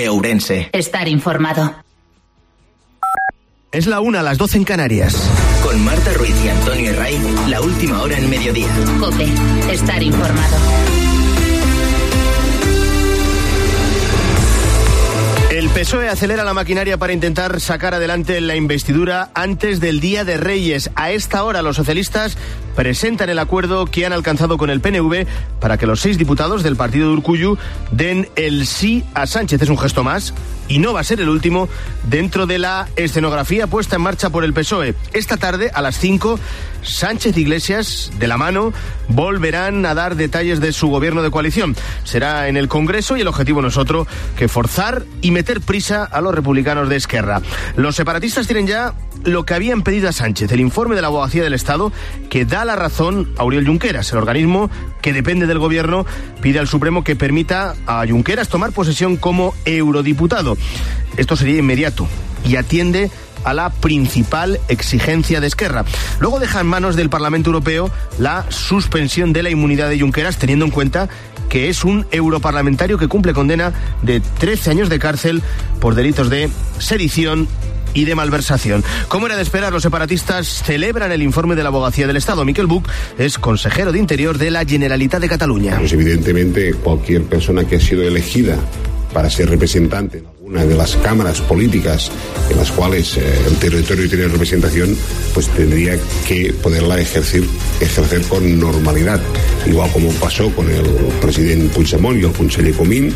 COPE Ourense. Estar informado. Es la 1, las 12 en Canarias. Con Marta Ruiz y Antonio Herray, la última hora en mediodía. COPE. Estar informado. El PSOE acelera la maquinaria para intentar sacar adelante la investidura antes del Día de Reyes. A esta hora los socialistas presentan el acuerdo que han alcanzado con el PNV para que los 6 diputados del partido de Urkullu den el sí a Sánchez. Es un gesto más y no va a ser el último dentro de la escenografía puesta en marcha por el PSOE. Esta tarde, a las 5, Sánchez e Iglesias, de la mano, volverán a dar detalles de su gobierno de coalición. Será en el Congreso y el objetivo no es otro que forzar y meter prisa a los republicanos de Esquerra. Los separatistas tienen ya lo que habían pedido a Sánchez, el informe de la Abogacía del Estado que da la razón a Oriol Junqueras. El organismo, que depende del gobierno, pide al Supremo que permita a Junqueras tomar posesión como eurodiputado. Esto sería inmediato y atiende a la principal exigencia de Esquerra. Luego deja en manos del Parlamento Europeo la suspensión de la inmunidad de Junqueras, teniendo en cuenta que es un europarlamentario que cumple condena de 13 años de cárcel por delitos de sedición y de malversación. Como era de esperar, los separatistas celebran el informe de la Abogacía del Estado. Miquel Buch es consejero de Interior de la Generalitat de Cataluña. Pues evidentemente cualquier persona que ha sido elegida para ser representante en alguna de las cámaras políticas en las cuales el territorio tiene representación, pues tendría que poderla ejercer con normalidad, igual como pasó con el presidente Puigdemont y el conseller Comín.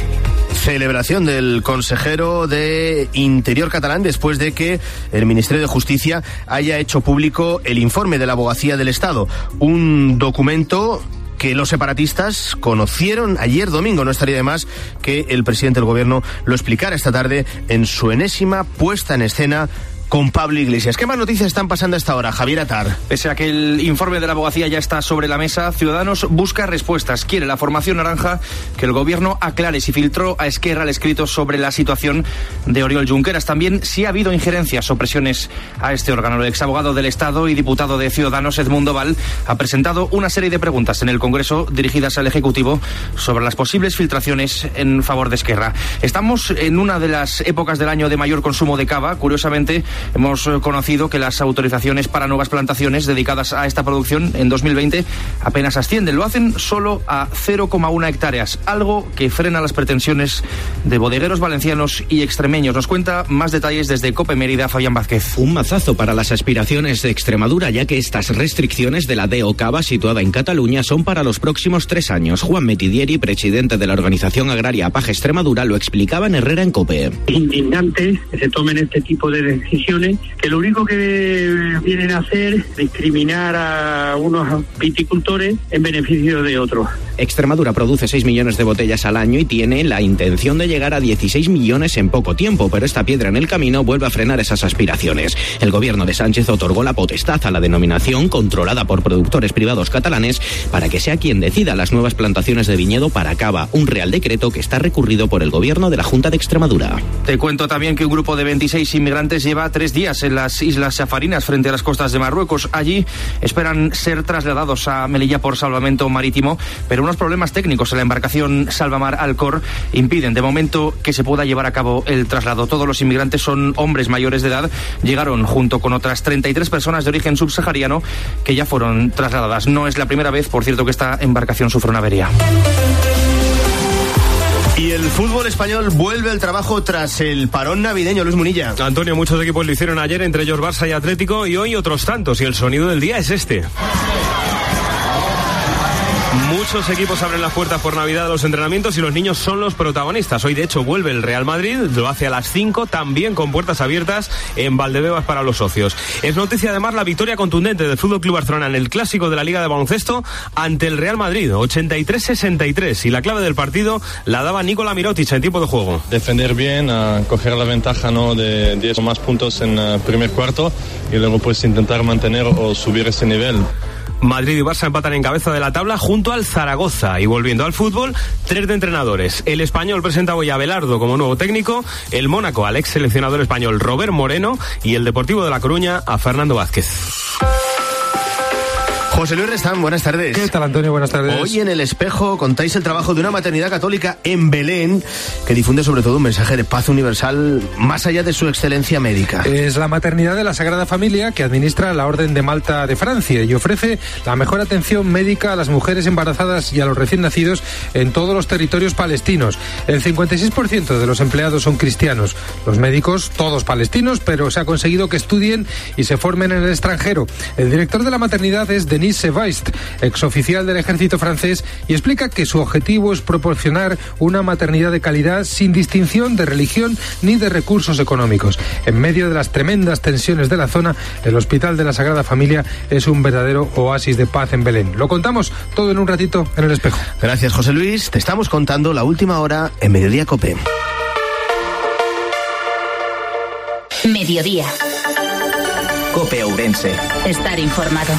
Celebración del consejero de Interior catalán después de que el Ministerio de Justicia haya hecho público el informe de la Abogacía del Estado, un documento que los separatistas conocieron ayer domingo. No estaría de más que el presidente del gobierno lo explicara esta tarde en su enésima puesta en escena con Pablo Iglesias. ¿Qué más noticias están pasando a esta hora? Javier Atar. Pese a que el informe de la abogacía ya está sobre la mesa, Ciudadanos busca respuestas. Quiere la formación naranja que el gobierno aclare si filtró a Esquerra el escrito sobre la situación de Oriol Junqueras. También si ha habido injerencias o presiones a este órgano. El exabogado del Estado y diputado de Ciudadanos, Edmundo Val, ha presentado una serie de preguntas en el Congreso dirigidas al Ejecutivo sobre las posibles filtraciones en favor de Esquerra. Estamos en una de las épocas del año de mayor consumo de cava. Curiosamente, hemos conocido que las autorizaciones para nuevas plantaciones dedicadas a esta producción en 2020 apenas ascienden. Lo hacen solo a 0,1 hectáreas, algo que frena las pretensiones de bodegueros valencianos y extremeños. Nos cuenta más detalles desde COPE Mérida, Fabián Vázquez. Un mazazo para las aspiraciones de Extremadura, ya que estas restricciones de la DO Cava, situada en Cataluña, son para los próximos 3 años. Juan Metidieri, presidente de la organización agraria APAG Extremadura, lo explicaba en Herrera en COPE. Indignante que se tomen este tipo de decisiones que lo único que vienen a hacer es discriminar a unos viticultores en beneficio de otros. Extremadura produce 6 millones de botellas al año y tiene la intención de llegar a 16 millones en poco tiempo, pero esta piedra en el camino vuelve a frenar esas aspiraciones. El gobierno de Sánchez otorgó la potestad a la denominación, controlada por productores privados catalanes, para que sea quien decida las nuevas plantaciones de viñedo para cava, un real decreto que está recurrido por el gobierno de la Junta de Extremadura. Te cuento también que un grupo de 26 inmigrantes lleva 3 días en las Islas Safarinas frente a las costas de Marruecos. Allí esperan ser trasladados a Melilla por salvamento marítimo, pero unos problemas técnicos en la embarcación Salvamar Alcor impiden de momento que se pueda llevar a cabo el traslado. Todos los inmigrantes son hombres mayores de edad. Llegaron junto con otras 33 personas de origen subsahariano que ya fueron trasladadas. No es la primera vez, por cierto, que esta embarcación sufre una avería. Y el fútbol español vuelve al trabajo tras el parón navideño. Luis Munilla. Antonio, muchos equipos lo hicieron ayer, entre ellos Barça y Atlético, y hoy otros tantos, y el sonido del día es este. Muchos equipos abren las puertas por Navidad a los entrenamientos y los niños son los protagonistas. Hoy, de hecho, vuelve el Real Madrid, lo hace a las 5, también con puertas abiertas en Valdebebas para los socios. Es noticia, además, la victoria contundente del FC Barcelona en el clásico de la Liga de Baloncesto ante el Real Madrid, 83-63. Y la clave del partido la daba Nikola Mirotic en tiempo de juego. Defender bien, coger la ventaja, ¿no?, de 10 o más puntos en el primer cuarto y luego pues intentar mantener o subir ese nivel. Madrid y Barça empatan en cabeza de la tabla junto al Zaragoza. Y volviendo al fútbol, 3 de entrenadores. El Español presenta hoy a Abelardo como nuevo técnico, el Mónaco al ex seleccionador español Robert Moreno y el Deportivo de La Coruña a Fernando Vázquez. José Luis Restán, buenas tardes. ¿Qué tal, Antonio? Buenas tardes. Hoy en El Espejo contáis el trabajo de una maternidad católica en Belén que difunde sobre todo un mensaje de paz universal más allá de su excelencia médica. Es la maternidad de la Sagrada Familia que administra la Orden de Malta de Francia y ofrece la mejor atención médica a las mujeres embarazadas y a los recién nacidos en todos los territorios palestinos. El 56% de los empleados son cristianos. Los médicos, todos palestinos, pero se ha conseguido que estudien y se formen en el extranjero. El director de la maternidad es Denis Sebaist, exoficial del ejército francés, y explica que su objetivo es proporcionar una maternidad de calidad sin distinción de religión ni de recursos económicos. En medio de las tremendas tensiones de la zona, el Hospital de la Sagrada Familia es un verdadero oasis de paz en Belén. Lo contamos todo en un ratito en El Espejo. Gracias, José Luis. Te estamos contando la última hora en Mediodía COPE. Mediodía. COPE Ourense. Estar informado.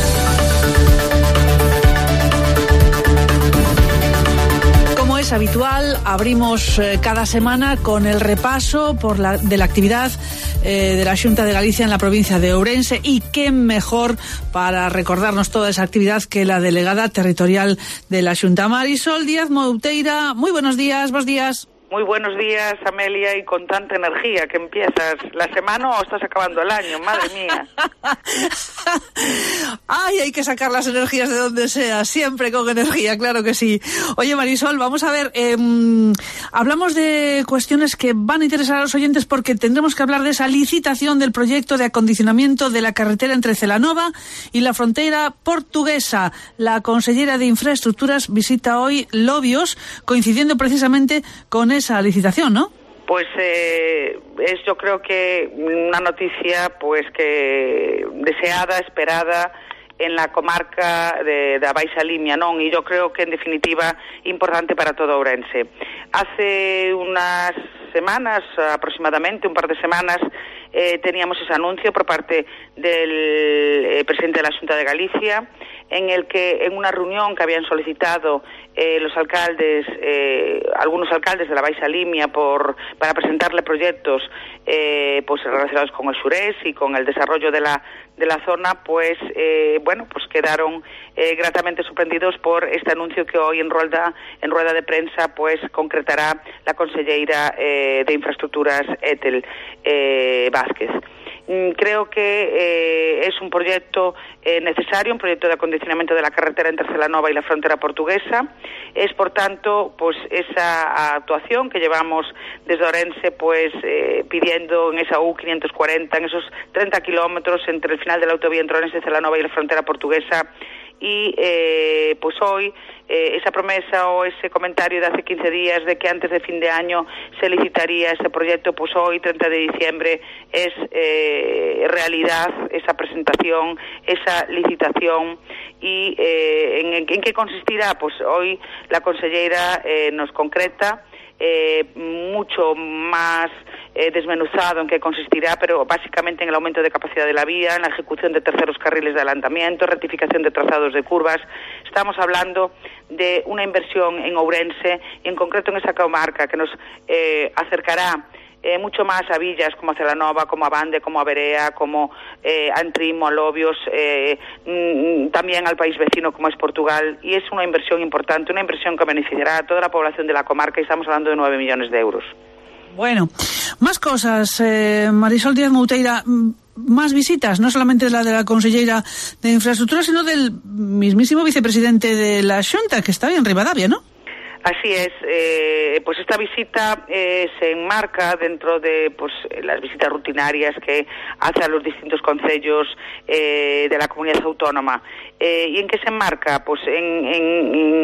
Como es habitual, abrimos cada semana con el repaso de la actividad de la Xunta de Galicia en la provincia de Ourense, y qué mejor para recordarnos toda esa actividad que la delegada territorial de la Xunta, Marisol Díaz Mouteira. Muy buenos días, buenos días. Muy buenos días, Amelia, y con tanta energía que empiezas la semana o estás acabando el año, madre mía. Ay, hay que sacar las energías de donde sea, siempre con energía, claro que sí. Oye, Marisol, vamos a ver, hablamos de cuestiones que van a interesar a los oyentes porque tendremos que hablar de esa licitación del proyecto de acondicionamiento de la carretera entre Celanova y la frontera portuguesa. La consellera de Infraestructuras visita hoy Lobios, coincidiendo precisamente con esa licitación, ¿no? Pues es, yo creo que una noticia pues que deseada, esperada en la comarca de Baixa Limia, non? E yo creo que en definitiva importante para todo Ourense. Hace unas semanas, aproximadamente un par de semanas, teníamos ese anuncio por parte del presidente de la Xunta de Galicia, en el que en una reunión que habían solicitado los alcaldes, algunos alcaldes de la Baixa Limia para presentarle proyectos pues relacionados con el Xurés y con el desarrollo de la zona, pues pues quedaron gratamente sorprendidos por este anuncio que hoy en rueda de prensa pues concretará la conselleira de Infraestructuras, Ethel Vázquez. Creo que es un proyecto necesario, un proyecto de acondicionamiento de la carretera entre Celanova y la frontera portuguesa. Es, por tanto, pues esa actuación que llevamos desde Ourense pues pidiendo en esa U540, en esos 30 kilómetros entre el final de la autovía entre Ourense, Celanova y la frontera portuguesa. Y pues hoy esa promesa o ese comentario de hace 15 días de que antes de fin de año se licitaría ese proyecto, pues hoy, 30 de diciembre, es realidad esa presentación, esa licitación. ¿Y en qué consistirá? Pues hoy la consellera nos concreta mucho más desmenuzado en qué consistirá, pero básicamente en el aumento de capacidad de la vía, en la ejecución de terceros carriles de adelantamiento, rectificación de trazados de curvas. Estamos hablando de una inversión en Ourense, y en concreto en esa comarca, que nos acercará mucho más a villas como a Celanova, como a Bande, como a Berea, como a Entrimo, a Lobios, también al país vecino como es Portugal, y es una inversión importante, una inversión que beneficiará a toda la población de la comarca, y estamos hablando de 9 millones de euros. Bueno, más cosas, Marisol Díaz Mouteira, más visitas, no solamente la de la consellera de Infraestructura, sino del mismísimo vicepresidente de la Xunta, que está hoy en Ribadavia, ¿no? Así es, pues esta visita se enmarca dentro de pues las visitas rutinarias que hace a los distintos concellos de la comunidad autónoma. ¿Y en qué se enmarca? Pues en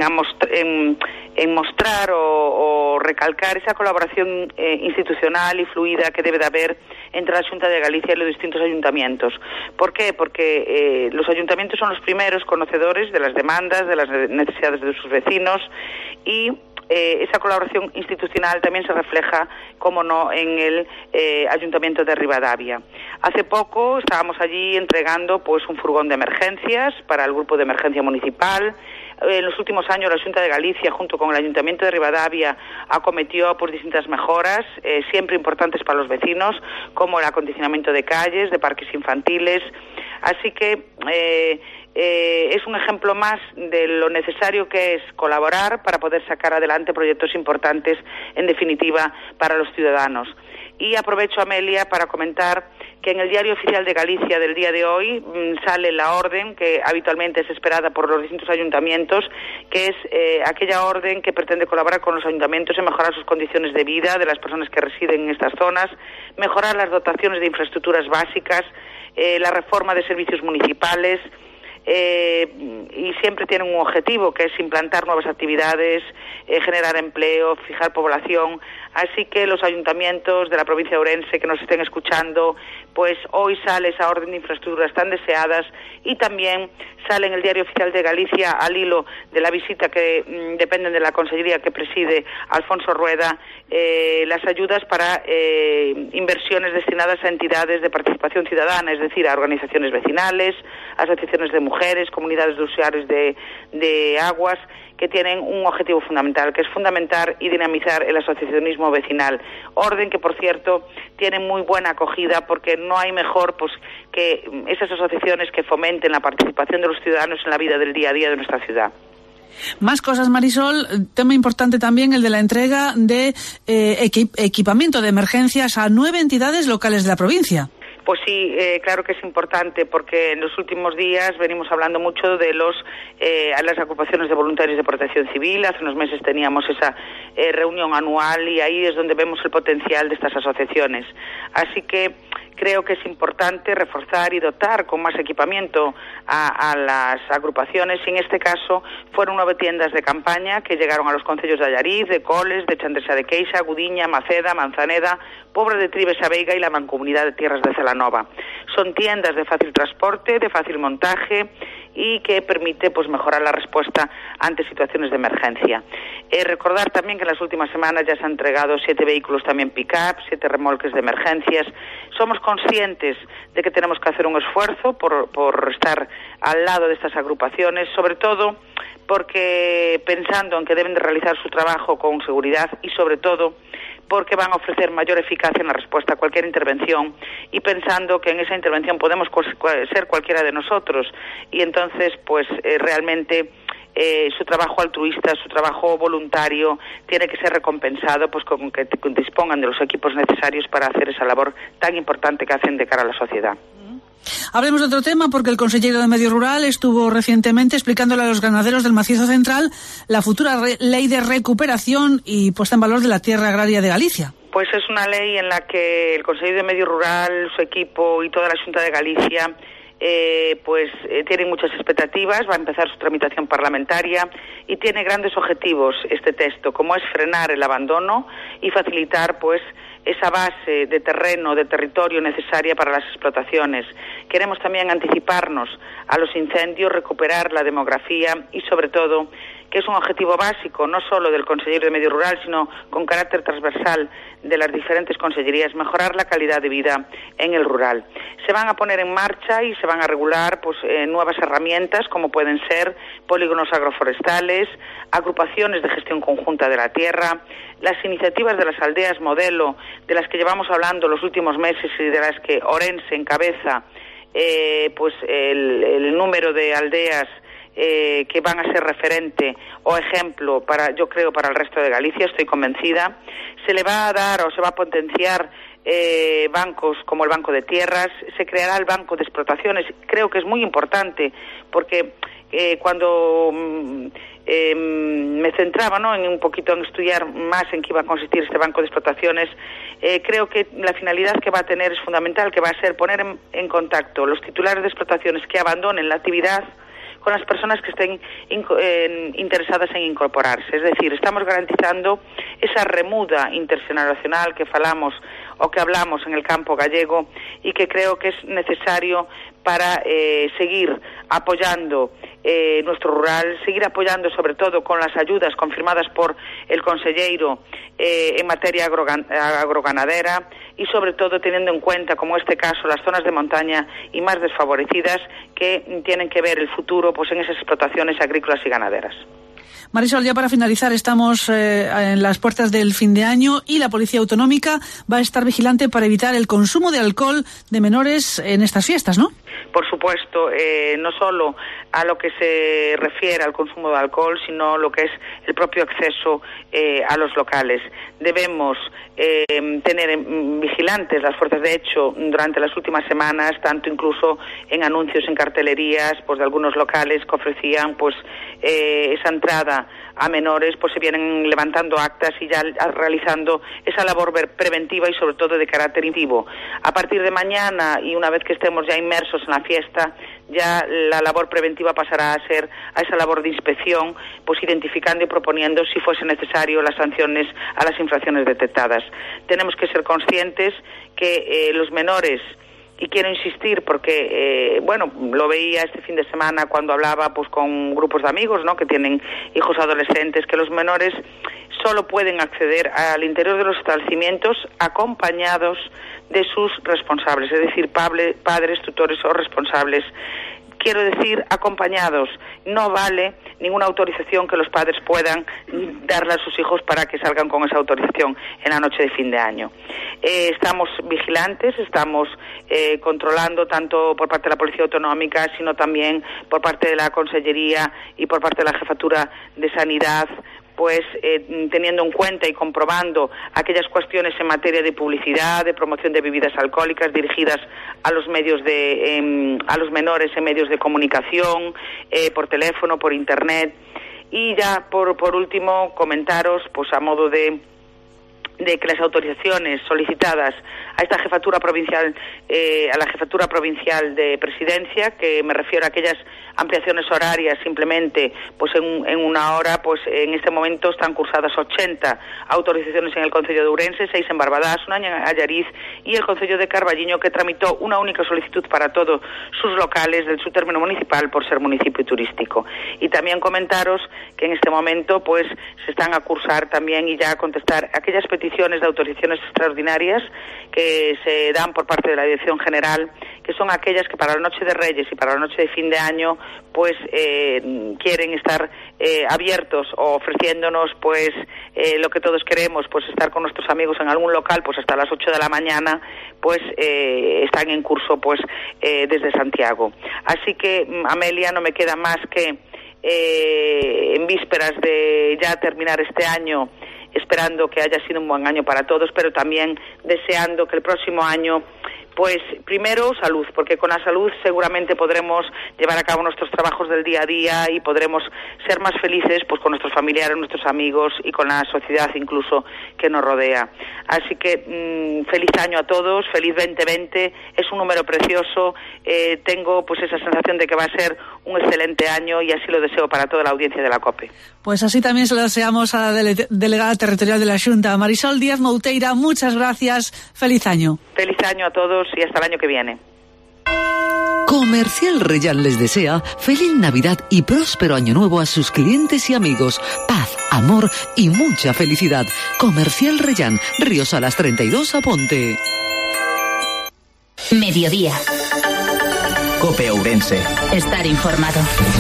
mostrar o recalcar esa colaboración institucional y fluida que debe de haber entre la Xunta de Galicia y los distintos ayuntamientos. ¿Por qué? Porque los ayuntamientos son los primeros conocedores de las demandas, de las necesidades de sus vecinos, y esa colaboración institucional también se refleja, como no, en el Ayuntamiento de Ribadavia. Hace poco estábamos allí entregando pues un furgón de emergencias para el grupo de emergencia municipal. En los últimos años la Xunta de Galicia, junto con el Ayuntamiento de Ribadavia, acometió por distintas mejoras, siempre importantes para los vecinos, como el acondicionamiento de calles, de parques infantiles. Así que es un ejemplo más de lo necesario que es colaborar para poder sacar adelante proyectos importantes, en definitiva, para los ciudadanos. Y aprovecho, Amelia, para comentar que en el Diario Oficial de Galicia del día de hoy sale la orden que habitualmente es esperada por los distintos ayuntamientos, que es aquella orden que pretende colaborar con los ayuntamientos en mejorar sus condiciones de vida de las personas que residen en estas zonas, mejorar las dotaciones de infraestructuras básicas, la reforma de servicios municipales, y siempre tienen un objetivo, que es implantar nuevas actividades, generar empleo, fijar población. Así que los ayuntamientos de la provincia de Ourense que nos estén escuchando, pues hoy sale esa orden de infraestructuras tan deseadas, y también sale en el Diario Oficial de Galicia, al hilo de la visita que dependen de la consellería que preside Alfonso Rueda, las ayudas para inversiones destinadas a entidades de participación ciudadana, es decir, a organizaciones vecinales, asociaciones de mujeres, comunidades de usuarios de aguas, que tienen un objetivo fundamental, que es fundamentar y dinamizar el asociacionismo vecinal. Orden que, por cierto, tiene muy buena acogida, porque no hay mejor pues que esas asociaciones que fomenten la participación de los ciudadanos en la vida del día a día de nuestra ciudad. Más cosas, Marisol. Tema importante también el de la entrega de equipamiento de emergencias a 9 entidades locales de la provincia. Pues sí, claro que es importante, porque en los últimos días venimos hablando mucho de las agrupaciones de voluntarios de protección civil. Hace unos meses teníamos esa reunión anual, y ahí es donde vemos el potencial de estas asociaciones. Así que creo que es importante reforzar y dotar con más equipamiento a las agrupaciones, y en este caso fueron 9 tiendas de campaña que llegaron a los concellos de Allariz, de Coles, de Chandresa de Queixa, Gudiña, Maceda, Manzaneda, Pobra de Tribes a Veiga y la Mancomunidad de Tierras de Celanova. Son tiendas de fácil transporte, de fácil montaje, y que permite pues mejorar la respuesta ante situaciones de emergencia. Recordar también que en las últimas semanas ya se han entregado 7 vehículos también pick-up, 7 remolques de emergencias. Somos conscientes de que tenemos que hacer un esfuerzo por estar al lado de estas agrupaciones, sobre todo porque pensando en que deben de realizar su trabajo con seguridad, y sobre todo porque van a ofrecer mayor eficacia en la respuesta a cualquier intervención, y pensando que en esa intervención podemos ser cualquiera de nosotros, y entonces pues realmente su trabajo altruista, su trabajo voluntario tiene que ser recompensado pues con que dispongan de los equipos necesarios para hacer esa labor tan importante que hacen de cara a la sociedad. Hablemos de otro tema, porque el consejero de Medio Rural estuvo recientemente explicándole a los ganaderos del Macizo Central la futura ley de recuperación y puesta en valor de la tierra agraria de Galicia. Pues es una ley en la que el consejero de Medio Rural, su equipo y toda la Xunta de Galicia tienen muchas expectativas. Va a empezar su tramitación parlamentaria y tiene grandes objetivos este texto, como es frenar el abandono y facilitar pues esa base de terreno, de territorio necesaria para las explotaciones. Queremos también anticiparnos a los incendios, recuperar la demografía y, sobre todo, que es un objetivo básico, no solo del consejero de Medio Rural, sino con carácter transversal de las diferentes consellerías, mejorar la calidad de vida en el rural. Se van a poner en marcha y se van a regular pues nuevas herramientas, como pueden ser polígonos agroforestales, agrupaciones de gestión conjunta de la tierra, las iniciativas de las aldeas modelo, de las que llevamos hablando los últimos meses y de las que Ourense encabeza pues el número de aldeas que van a ser referente o ejemplo yo creo, para el resto de Galicia, estoy convencida. Se le va a dar o se va a potenciar bancos como el Banco de Tierras, se creará el Banco de Explotaciones. Creo que es muy importante, porque cuando me centraba en un poquito en estudiar más en qué iba a consistir este Banco de Explotaciones, creo que la finalidad que va a tener es fundamental, que va a ser poner en contacto los titulares de explotaciones que abandonen la actividad con las personas que estén interesadas en incorporarse. Es decir, estamos garantizando esa remuda interxeneracional que hablamos en el campo gallego, y que creo que es necesario para seguir apoyando nuestro rural, seguir apoyando sobre todo con las ayudas confirmadas por el conselleiro en materia agroganadera, y sobre todo teniendo en cuenta, como este caso, las zonas de montaña y más desfavorecidas, que tienen que ver el futuro pues en esas explotaciones agrícolas y ganaderas. Marisol, ya para finalizar, estamos en las puertas del fin de año y la Policía Autonómica va a estar vigilante para evitar el consumo de alcohol de menores en estas fiestas, ¿no? Por supuesto, no solo a lo que se refiere al consumo de alcohol, sino lo que es el propio acceso a los locales. Debemos tener vigilantes las fuerzas. De hecho, durante las últimas semanas, tanto incluso en anuncios en cartelerías pues de algunos locales que ofrecían pues esa entrada a menores, pues se vienen levantando actas y ya realizando esa labor preventiva y sobre todo de carácter activo. A partir de mañana y una vez que estemos ya inmersos en la fiesta, ya la labor preventiva pasará a ser a esa labor de inspección, pues identificando y proponiendo, si fuese necesario, las sanciones a las infracciones detectadas. Tenemos que ser conscientes que los menores, y quiero insistir porque, lo veía este fin de semana cuando hablaba pues con grupos de amigos, ¿no?, que tienen hijos adolescentes, que los menores solo pueden acceder al interior de los establecimientos acompañados de sus responsables, es decir, padres, tutores o responsables. Quiero decir, acompañados. No vale ninguna autorización que los padres puedan darle a sus hijos para que salgan con esa autorización en la noche de fin de año. Estamos vigilantes, estamos controlando tanto por parte de la Policía Autonómica, sino también por parte de la Consellería y por parte de la Jefatura de Sanidad, pues teniendo en cuenta y comprobando aquellas cuestiones en materia de publicidad, de promoción de bebidas alcohólicas dirigidas a los medios a los menores en medios de comunicación, por teléfono, por internet. Y ya por último comentaros, pues a modo de que las autorizaciones solicitadas a esta jefatura provincial, a la jefatura provincial de Presidencia, que me refiero a aquellas ampliaciones horarias simplemente pues en una hora, pues en este momento están cursadas 80 autorizaciones en el concello de Ourense, 6 en Barbadás, una en Allariz y el concello de Carballiño, que tramitó una única solicitud para todos sus locales de su término municipal por ser municipio turístico. Y también comentaros que en este momento pues se están a cursar también y ya a contestar aquellas peticiones de autorizaciones extraordinarias que se dan por parte de la Dirección General, que son aquellas que para la Noche de Reyes y para la Noche de fin de año pues quieren estar abiertos o ofreciéndonos pues lo que todos queremos, pues estar con nuestros amigos en algún local pues hasta las 8 de la mañana, pues están en curso pues desde Santiago. Así que, Amelia, no me queda más que en vísperas de ya terminar este año, esperando que haya sido un buen año para todos, pero también deseando que el próximo año, pues primero salud, porque con la salud seguramente podremos llevar a cabo nuestros trabajos del día a día y podremos ser más felices pues con nuestros familiares, nuestros amigos y con la sociedad incluso que nos rodea. Así que feliz año a todos, feliz 2020, es un número precioso, tengo pues esa sensación de que va a ser un excelente año y así lo deseo para toda la audiencia de la COPE. Pues así también se lo deseamos a la delegada territorial de la Xunta, Marisol Díaz Mouteira, muchas gracias, feliz año. Feliz año a todos y hasta el año que viene. Comercial Reyán les desea feliz Navidad y próspero año nuevo a sus clientes y amigos. Paz, amor y mucha felicidad. Comercial Reyán, Ríos a las 32 a Ponte. Mediodía. COPE Ourense. Estar informado.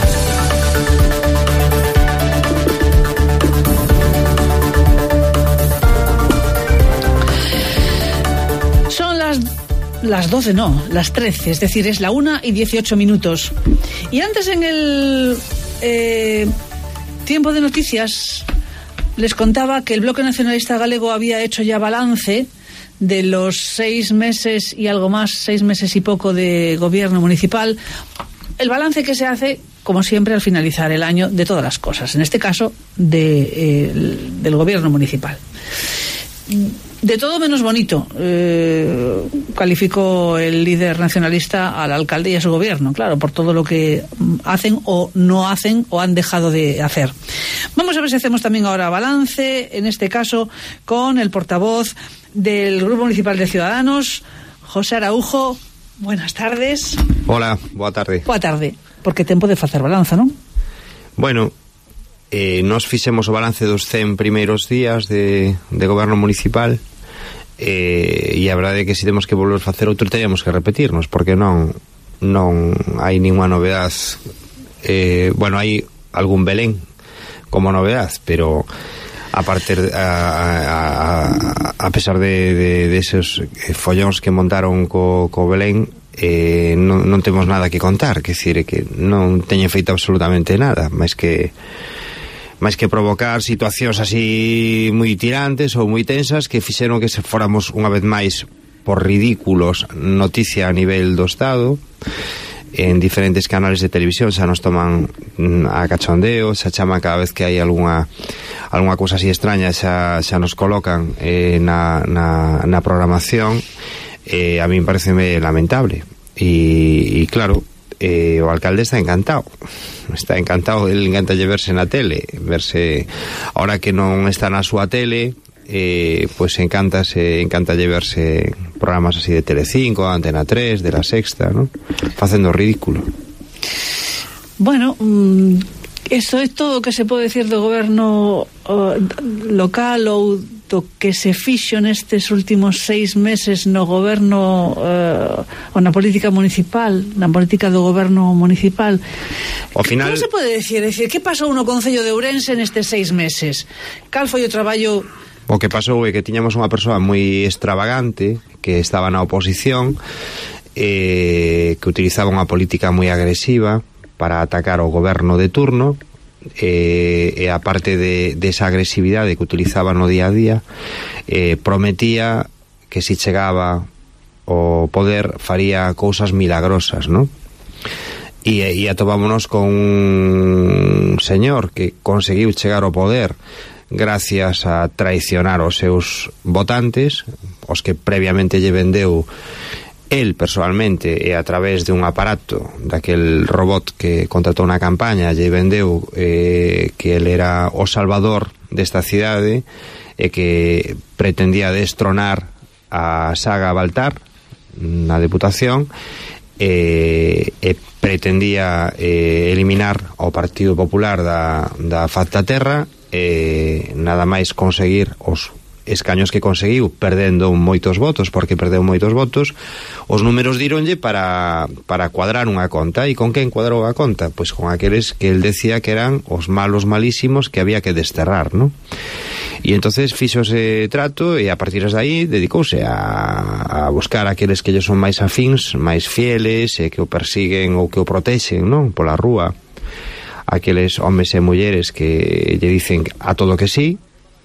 Son las 12, no, las 13, es decir, es la 1:18. Y antes en el tiempo de noticias les contaba que el Bloque Nacionalista Galego había hecho ya balance de los 6 meses y algo más, 6 meses y poco de gobierno municipal. El balance que se hace, como siempre, al finalizar el año de todas las cosas, en este caso del gobierno municipal. De todo menos bonito, calificó el líder nacionalista al alcalde y a su gobierno, claro, por todo lo que hacen o no hacen o han dejado de hacer. Vamos a ver si hacemos también ahora balance, en este caso con el portavoz del Grupo Municipal de Ciudadanos, José Araujo. Buenas tardes. Hola, boa tarde. Boa tarde, porque tempo de facer balanza, non? Bueno, nós fixemos o balance dos 100 primeiros días de goberno municipal, e a verdade é que se temos que volver a facer outro teríamos que repetirnos, porque non hai ninguna novedade. Bueno, hai algún Belén como novedad, pero a pesar de esos follóns que montaron co Belén, non temos nada que contar, que decir, que non teñen feito absolutamente nada, máis que provocar situacións así moi tirantes ou moi tensas que fixeron que se fóramos unha vez máis por ridículos noticia a nivel do Estado. En diferentes canales de televisión xa nos toman a cachondeo, xa chaman cada vez que hai algunha cousa así extraña, xa nos colocan na programación. A mí pareceme lamentable e claro, o alcalde está encantado, ele encanta verse na tele, verse ahora que non está na súa tele, pois encanta verse programas así de Telecinco, Antena 3, de La Sexta, ¿no? Facendo ridículo. Bueno, eso é todo o que se pode decir do goberno local ou do que se fixo nestes últimos 6 meses no goberno ou na política municipal, na política do goberno municipal. Ao final, como se pode decir? É dicir, que pasou no Concello de Ourense nestes 6 meses? Cal foi o traballo? O que pasou é que tiñamos unha persoa moi extravagante que estaba na oposición, que utilizaba unha política moi agresiva para atacar o goberno de turno, e a parte desa agresividade que utilizaba no día a día, prometía que si chegaba ao poder faría cousas milagrosas, ¿no? E atopámonos con un señor que conseguiu chegar ao poder gracias a traicionar os seus votantes, os que previamente lle vendeu el personalmente e a través de un aparato daquel robot que contratou na campaña, lle vendeu que el era o salvador desta cidade e que pretendía destronar a Saga Baltar na Deputación e pretendía eliminar ao Partido Popular da faz da terra, nada máis conseguir os escaños que conseguiu perdendo moitos votos, porque perdeu moitos votos, os números díronlle para cuadrar unha conta. E con quen cuadrou a conta? Pois con aqueles que el decía que eran os malos malísimos que había que desterrar, ¿no? E entonces fixo ese trato e a partir de aí dedicouse a buscar aqueles que ellos son máis afíns, máis fieles, e que o persiguen ou que o protexen, non? Pola rúa, aqueles homes e mulleres que lle dicen a todo que sí.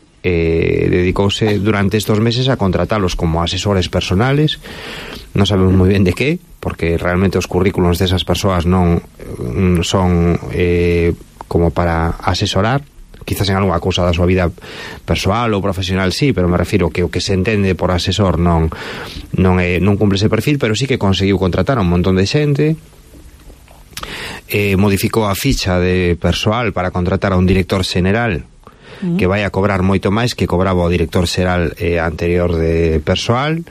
Dedicouse durante estos meses a contratalos como asesores personales, non sabemos moi ben de qué, porque realmente os currículums desas persoas non son como para asesorar, quizás en algunha cousa da súa vida persoal ou profesional sí, pero me refiro que o que se entende por asesor non cumple ese perfil, pero sí que conseguiu contratar a un montón de xente. Modificou a ficha de persoal para contratar a un director xeneral que vai a cobrar moito máis que cobraba o director xeral anterior de persoal,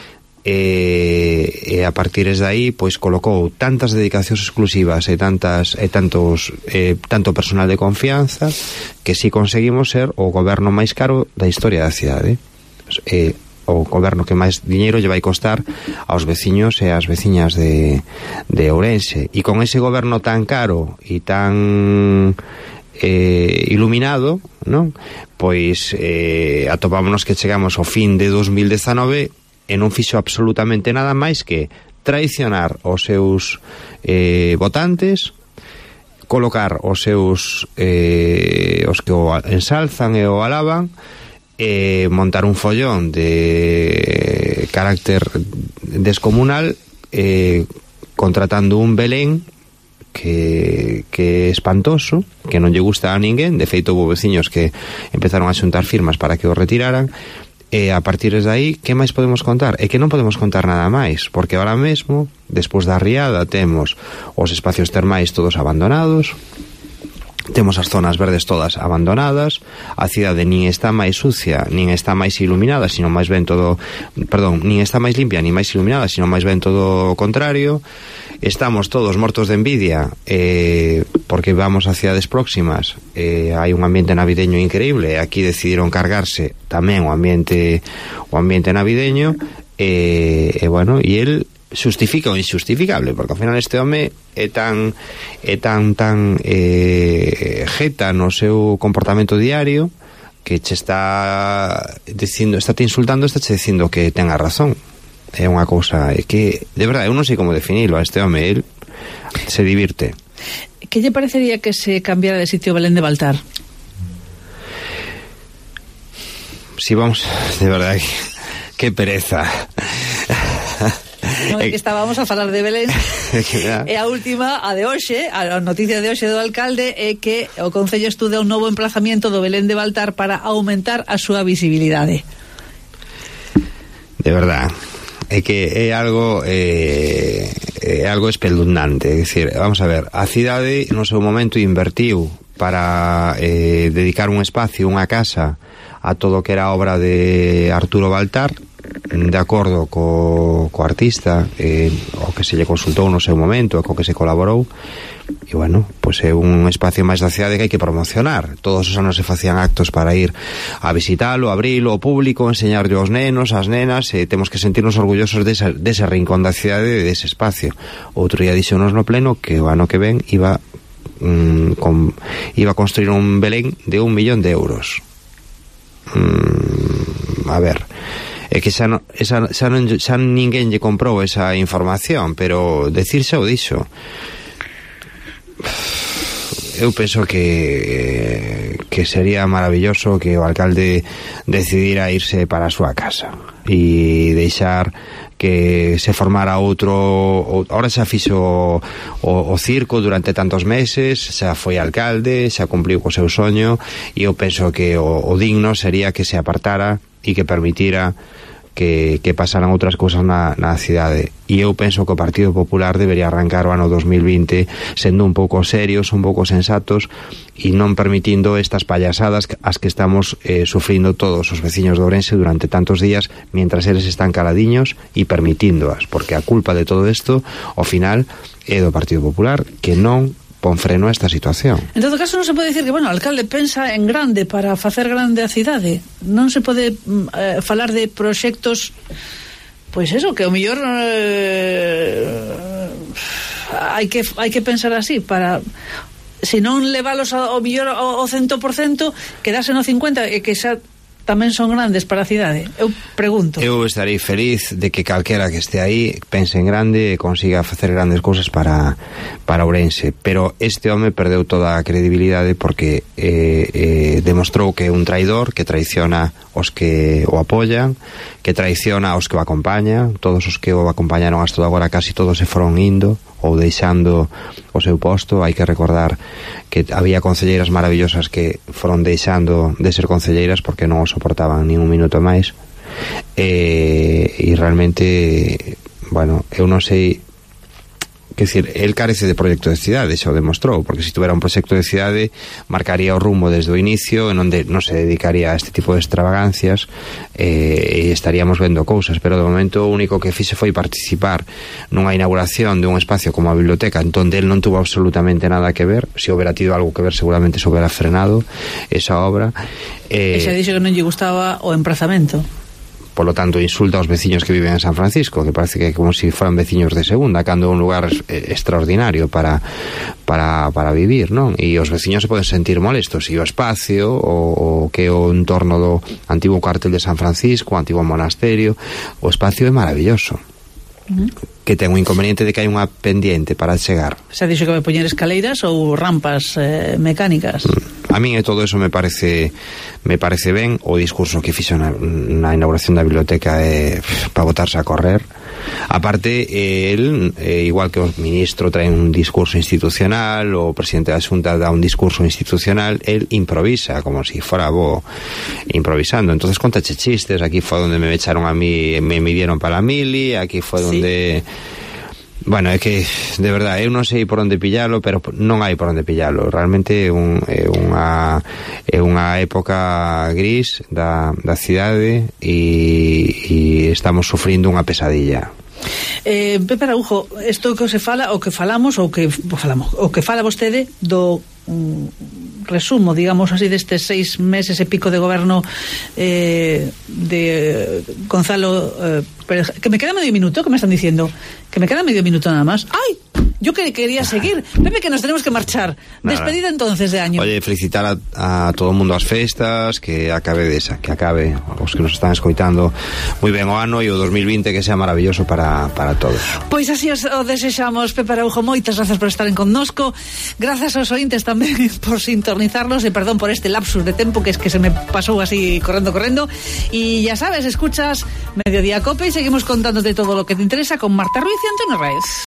e a partir de aí pois colocou tantas dedicacións exclusivas e tanto personal de confianza que si conseguimos ser o goberno máis caro da historia da cidade, o goberno que máis diñeiro lle vai costar aos veciños e ás veciñas de Ourense. E con ese goberno tan caro e tan iluminado, non? Pois atopámonos que chegamos ao fin de 2019 e non fixo absolutamente nada máis que traicionar os seus votantes, colocar os seus os que o ensalzan e o alaban, montar un follón de carácter descomunal, contratando un Belén que é espantoso, que non lle gusta a ninguén. De feito, houve veciños que empezaron a xuntar firmas para que o retiraran, e a partir de aí, que máis podemos contar? É que non podemos contar nada máis, porque ahora mesmo, despois da riada, temos os espacios termais todos abandonados, temos as zonas verdes todas abandonadas, a cidade nin está máis sucia, nin está máis iluminada, sino máis ben todo, nin está máis limpia, nin máis iluminada, sino máis ben todo o contrario. Estamos todos mortos de envidia, porque vamos a cidades próximas, hai un ambiente navideño increíble, aquí decidiron cargarse tamén o ambiente navideño, bueno, e el xustifica o injustificable, porque ao final este home é tan jeta no seu comportamento diario que che está dicindo, está te insultando, está che dicindo que ten a razón. É unha cousa que, de verdade, eu non sei como definirlo. A este home, el se divirte. Que lle parecería que se cambiara de sitio Belén de Baltar? Si vamos, de verdade, que pereza. No, é que estábamos a falar de Belén. E a última, a de hoxe, a noticia de hoxe do alcalde é que o Concello estuda un novo emplazamiento do Belén de Baltar para aumentar a súa visibilidade. De verdade, é que é algo espeluznante. É dicir, vamos a ver, a cidade no seu momento invertiu para dedicar un espacio, unha casa a todo o que era obra de Arturo Baltar, de acordo co artista, o que se lle consultou no seu momento, co que se colaborou. E bueno, pois é un espacio máis da cidade que hai que promocionar. Todos os anos se facían actos para ir a visitalo, abrilo ao público, enseñarlle aos nenos, ás nenas, e temos que sentirnos orgullosos dese rincón da cidade e dese espacio. Outro día dixonos no pleno que o ano que ven iba a construir un Belén de 1 millón de euros. A ver, é que xa ninguén lle comprou esa información, pero decirse o dixo. Eu penso que sería maravilloso que o alcalde decidira irse para a súa casa e deixar que se formara outro. Ahora xa fixo o circo durante tantos meses, xa foi alcalde, xa cumpliu co seu soño, e eu penso que o digno sería que se apartara e que permitira que pasaran outras cousas na cidade. E eu penso que o Partido Popular debería arrancar o ano 2020 sendo un pouco serios, un pouco sensatos, e non permitindo estas payasadas as que estamos sufrindo todos os veciños de Ourense durante tantos días, mientras eles están caladiños e permitíndoas, porque a culpa de todo isto ao final é do Partido Popular, que non pon freno a esta situación. En todo caso, non se pode dicir que, bueno, o alcalde pensa en grande para facer grande a cidade. Non se pode falar de proxectos, pois eso, que o mellor hai que pensar así para, se non levalos ao mellor ao 100%, quedarse no 50% e que xa tamén son grandes para a cidade. Eu pregunto. Eu estarei feliz de que calquera que este aí pense en grande e consiga facer grandes cousas para Ourense, pero este home perdeu toda a credibilidade porque demostrou que é un traidor, que traiciona os que o apoyan, que traiciona os que o acompañan. Todos os que o acompañaron hasta agora casi todos se foron indo ou deixando o seu posto. Hai que recordar que había concelleiras maravillosas que foron deixando de ser concelleiras porque non o soportaban nin un minuto máis, e realmente, bueno, eu non sei, quer dizer, el carece de proxecto de cidade, xa o demostrou, porque se tuvera un proxecto de cidade marcaría o rumbo desde o inicio e non se dedicaría a este tipo de extravagancias, e estaríamos vendo cousas. Pero de momento o único que fixe foi participar nunha inauguración de un espacio como a biblioteca, en donde el non tuvo absolutamente nada que ver. Se houbera tido algo que ver, seguramente se houbera frenado esa obra. E xa dixo que non lle gustaba o emprazamento. Por lo tanto, insulta aos veciños que viven en San Francisco, que parece que é como se fueran veciños de segunda, cando é un lugar extraordinario para vivir, non? E os veciños se poden sentir molestos, e o espacio, o que é o entorno do antigo cuartel de San Francisco, o antigo monasterio, o espacio é maravilloso. Que ten un inconveniente de que hai unha pendiente para chegar. Se ha dixo que vai poñer escaleiras ou rampas mecánicas. A min todo eso me parece ben. O discurso que fixo na inauguración da biblioteca é para botarse a correr. Aparte, el, igual que o ministro trae un discurso institucional, o presidente da Xunta dá un discurso institucional, el improvisa como si fuera bo improvisando. Entonces contache chistes. Aquí foi onde me echaron a mí, me midieron para a mili, aquí foi onde... Bueno, é que, de verdade, eu non sei por onde pillalo, pero non hai por onde pillalo. Realmente é unha época gris da cidade, e estamos sufrindo unha pesadilla. Pepe Araujo, isto que se fala, o que falamos, o que fala vostede do resumo, digamos así, de estos 6 meses y pico de gobierno de Gonzalo Pérez. Que me queda medio minuto, ¿qué me están diciendo? Que me queda medio minuto nada más. ¡Ay! Yo que quería seguir. Pepe, que nos tenemos que marchar. Nada. Despedida entonces de año. Oye, felicitar a todo el mundo as festas, que acabe os que nos están escoitando moi ben o ano e o 2020 que sea maravilloso para todos. Pois así os o desexamos. Pepe Araujo, moitas grazas por estar en connosco. Grazas aos ointes tamén por sintonizarnos e perdón por este lapsus de tempo que es que se me pasou así correndo. Y ya sabes, escuchas Mediodía Cope y seguimos contándote todo lo que te interesa con Marta Ruiz y Antonio Raez.